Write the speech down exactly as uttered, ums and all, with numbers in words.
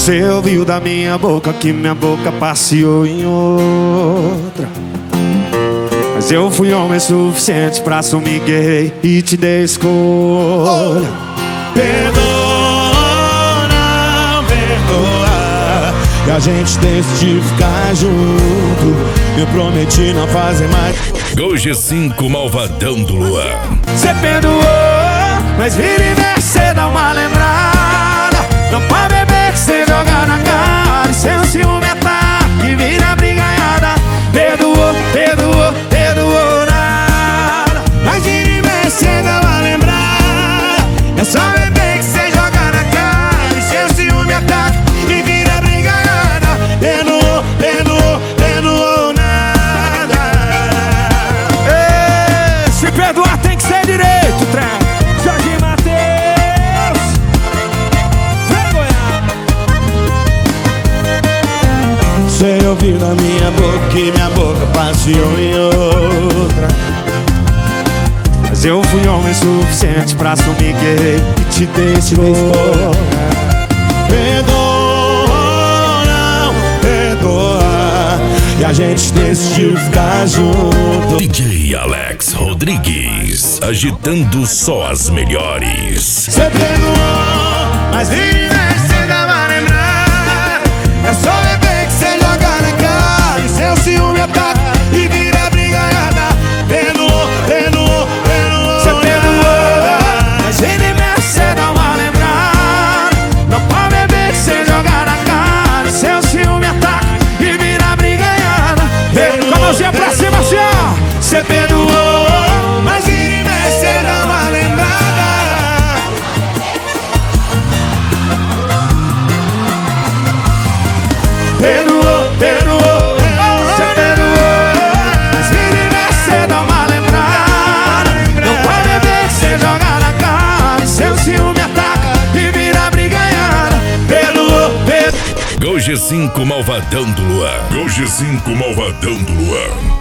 Você ouviu da minha boca que minha boca passeou em outra, mas eu fui homem suficiente pra assumir que errei e te dei escolha. Perdoa, não perdoa, e a gente decidiu ficar junto. Eu prometi não fazer mais. Gol G cinco Malvadão do Luan. Cê perdoou, mas vira e mexe, cê dá uma lembrada. Não pode beber que cê joga na cara, e seu ciúme ataca e vira brigaiada. Perdoou, perdoou, perdoou nada, mas vira e mexe, cê dá uma lembrada. É só beber que cê joga na cara, e seu ciúme ataca e vira brigaiada. Perdoou, perdoou, perdoou nada. Ei, se perdoar tem que ser direito, trem. Jorge Mateus, vem Goiás. Você ouviu na minha boca que minha boca passeou em outra, mas eu fui homem suficiente pra assumir que errei e te dei escolha. Perdoa, não perdoa, e a gente decidiu ficar junto. D J Alex Rodrigues, agitando só as melhores. Cê perdoou, mas vira e mexe, cê dá uma lembrada. É só beber que cê joga na cara, e seu ciúme ataca e vira brigaiada. Perdoou, perdoou, perdoou. Cê perdoou, mas vira e mexe, cê dá uma lembrada. Não pode beber que cê joga na cara, e seu ciúme ataca e vira brigaiada. Com a mãozinha pra cima, assim, ó. Cê perdoou, mas vira e mexe, cê dá uma lembrada. Perdoou, perdoou, cê perdoou, mas vira e mexe, cê dá uma lembrada. Não pode beber que cê joga na cara, e seu ciúme ataca e vira brigaiada. Perdoou, perdoou. Gol G cinco Malvadão do Luan. Gol G cinco Malvadão do Luan.